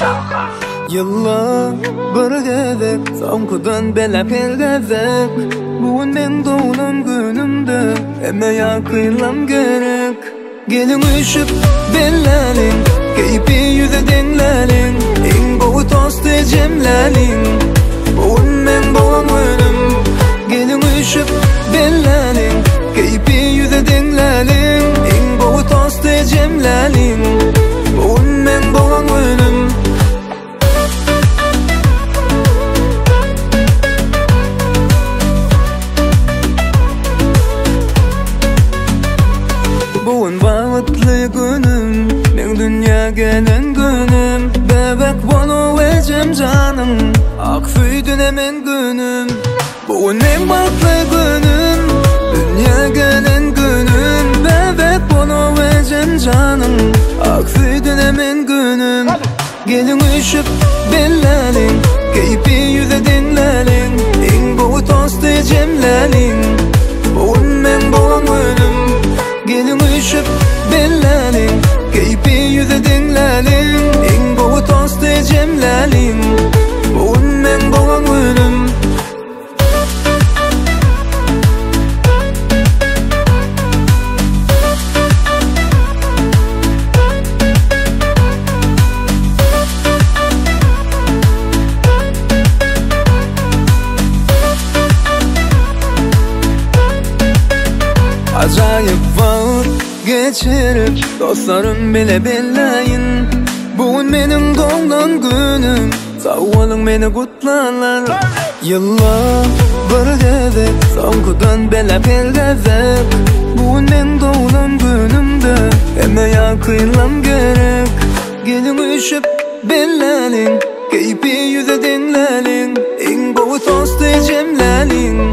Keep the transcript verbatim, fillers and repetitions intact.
Yıllar bir gezek, soňkudan belep el gezek. Bugun men doğulan günümde, emme ýakynlam gerek. Gelin üşüp belläliň, keypi yüze deňläliň. Iň bowy tosty jemläliň, bugun men bolan günüm. Gelin üşüp belläliň, keypi yüze deňläliň. Iň bowy tosty jemläliň, bugun men bolan günüm. Bugun bagtly günüm, men dünýä gelen günüm. Bebek bolup ejem janym, ak süýdün emen günüm. Bugun men bagtly günüm, dünýä gelen günüm. Bebek bolup ejem janym, ak süýdün emen günüm. Gelin üşüp belläliň, keypi yüze deňläliň. Iň bowy tosty jemläliň, bugun men bolan günüm. Gelin üşüp belläliň, keypi yüze deňläliň. Iň bowy tosty jemläliň, bugun men bolan günüm. Ajaýyp wagt geçirip dostlarym bile belläýin. Bugun meniň doğulan günüm, sag bolyň meni gutlarlar. Yıllar bir gezek, soňkudan belep el gezek. Bugun men doğulan günümde, emme ýakynlam gerek. Gelin üşüp belläliň, keypi yüze deňläliň. Iň bowy tosty jemläliň,